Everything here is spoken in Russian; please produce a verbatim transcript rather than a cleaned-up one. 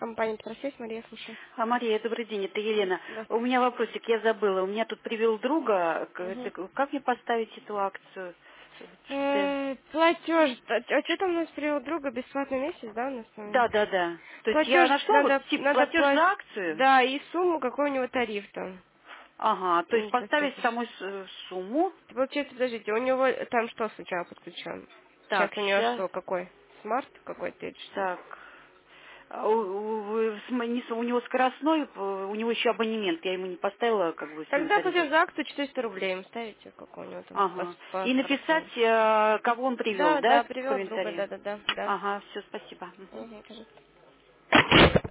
Компания Петросвязь, Мария, слушаю. А, Мария, добрый день, это Елена. У Здравствуйте. меня вопросик, я забыла. У меня тут привел друга. К- Угу. это- Как мне поставить эту акцию? Что-то... Э, платеж. А, а что там у нас привел друга? Бесплатный месяц, да, у нас с вами? Да, да, да. То есть я Платеж нашла вот надо, тип надо платеж платить. за акцию. Да, и сумму, какой у него тариф там. Ага, то есть М, поставить достаточно. саму с- сумму. Получается, подождите, у него там что сначала подключен? Сейчас Так, у него сейчас. что, какой? Смарт какой-то или что? Так. А У, у- в см- не с- у него скоростной, э, у него еще абонемент. Я ему не поставила как бы всеми Тогда платеж тарифы. за акцию четыреста рублей ему ставите, какой у него там по, Ага. по И написать, скоростному. э, кого он привел, Да, да, да, в привел друга, комментарии? да, да, да, да. Ага, все, спасибо. Мгм. Угу, пожалуйста.